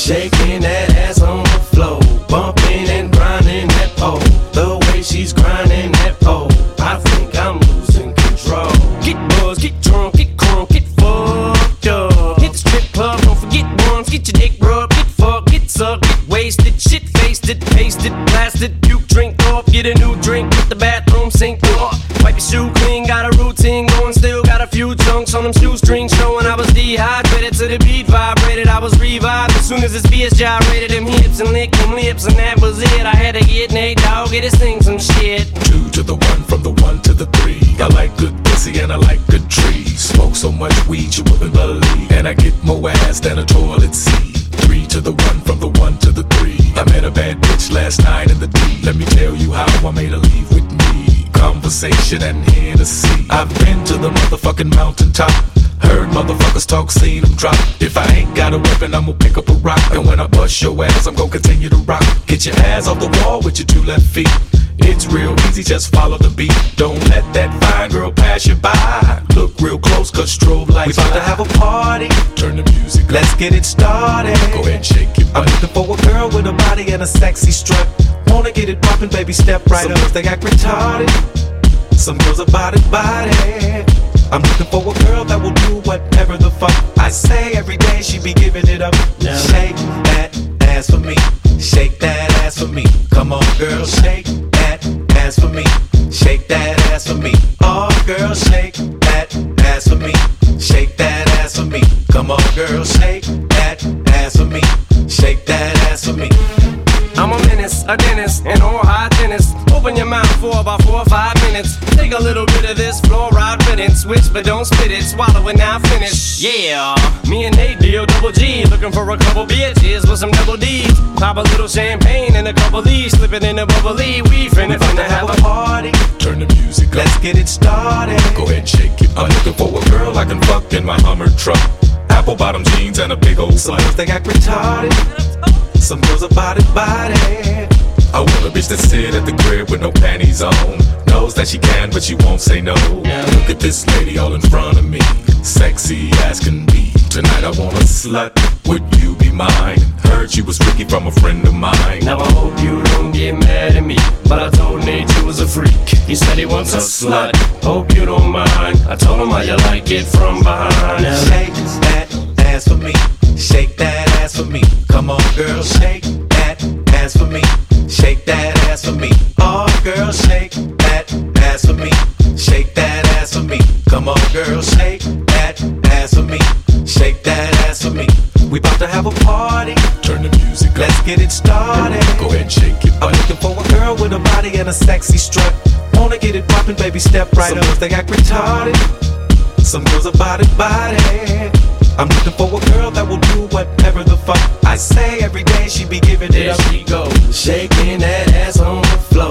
shaking that ass on the floor, bumping and grinding that pole. The way she's grinding that pole, I think I'm losing control. Get buzzed, get drunk, get crunk, get fucked up. Hit the strip club, don't forget once, get your dick rubbed, get fucked, get sucked, get wasted, shit faced it, pasted, blasted, puke, drink off, get a new drink, hit the bathroom sink off. Wipe your shoe clean, got a routine going, still got a few chunks on them shoestrings showing I was dehydrated to the beat vibrated. I was revived as soon as this BS gyrated them hips and licked them lips, and that was it. I had to get Nate Dogg, get to sing some shit. 2 to the 1, from the 1 to the 3. I like good pussy and I like good trees. Smoke so much weed you wouldn't believe, and I get more ass than a toilet seat. 3 to the 1, from the 1 to the 3. I met a bad bitch last night in the D. Let me tell you how I made her leave with me. Conversation and Hennessy. I've been to the motherfucking mountaintop. Heard motherfuckers talk, seen them drop. If I ain't got a weapon, I'ma pick up a rock. And when I bust your ass, I'm gon' continue to rock. Get your ass off the wall with your 2 left feet. It's real easy, just follow the beat. Don't let that fine girl pass you by. Look real close, cause strobe lights. We about to have a party. Turn the music up. Let's get it started. Go ahead and shake your I'm butt. looking for a girl with a body and a sexy strut. Wanna get it poppin', baby, step right up. Some girls, they act retarded. Some girls are body. I'm looking for a girl that will do whatever the fuck I say. Every day she be giving it up. Yeah. Shake that ass for me. Shake that ass for me. Come on, girl, shake that ass for me. Shake that ass for me. Oh, girl, shake that ass for me. Shake that ass for me. Come on, girl, shake that ass for me. Shake that ass for me. I'm a menace, a dentist, and all high tennis. Open your mouth for about 4 or 5 minutes. Take a little bit of this fluoride riddance. Switch, but don't spit it. Swallow it, now finish. Yeah, me and Nate double G, looking for a couple bitches with some double D's. Pop a little champagne and a couple D's, slip it in a bubbly. We finna have a party. Turn the music up. Let's get it started. Go ahead and shake it. I'm looking for a girl I can fuck in my Hummer truck. Apple bottom jeans and a big old Some slut. girls, they act retarded. Some girls are body. I want a bitch that sit at the crib with no panties on. Knows that she can, but she won't say no. Look at this lady all in front of me, sexy as can be. Tonight I want a slut, would you be mine? Heard she was Ricky from a friend of mine. Now I hope you don't get mad at me, but I told Nate you was a freak. He said he wants a slut, hope you don't mind. I told him how you like it from behind. Now shake that ass for me. Shake that ass for me. Come on, girl, shake that ass for me. Shake that ass for me. Oh, girl, shake that ass for me. Shake that ass for me. Come on, girl, shake that ass for me. Shake that ass for me. We about to have a party. Turn the music up. Let's get it started. Go ahead and shake your I'm butt. looking for a girl with a body and a sexy strut. Wanna get it poppin', baby, step right up. Some girls, they act retarded. Some girls are body. I'm looking for a girl that will do whatever the fuck I say. Every day she be giving it up. There she goes, shaking that ass on the floor.